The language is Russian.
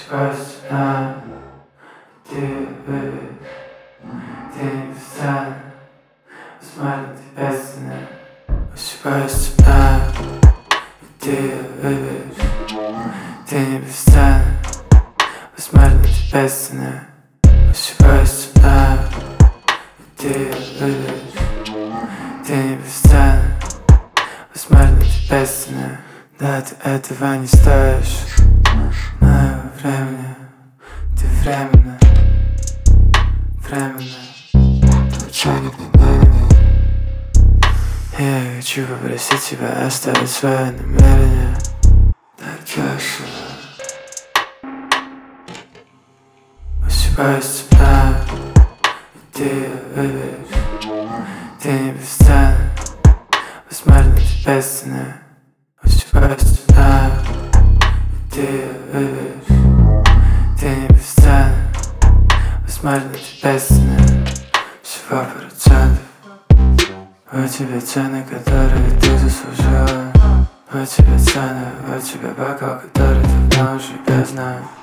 Ошибаюсь, ты выберешь. Ты не бесценна, возможно, ты бесценна. Ошибаюсь, ты выберешь. Ты не бесценна, возможно, ты бесценна. Ошибаюсь, ты выберешь. Ты не бесценна, возможно, ты бесценна. Да, ты этого не стоишь. Моего времени, ты временно. Я хочу попросить тебя оставить свое намерение. Так дешево. Ошибаюсь, ты выберешь. Ты не бесценна, возможно, ты бесценна. Ошибаюсь, ты выберешь. Ты не бесценна, возможно, ты бесценна. Всего процентов. Вот тебе цены, которые ты заслужила. Вот тебе цены, вот тебе бокал, который давно уже я знаю.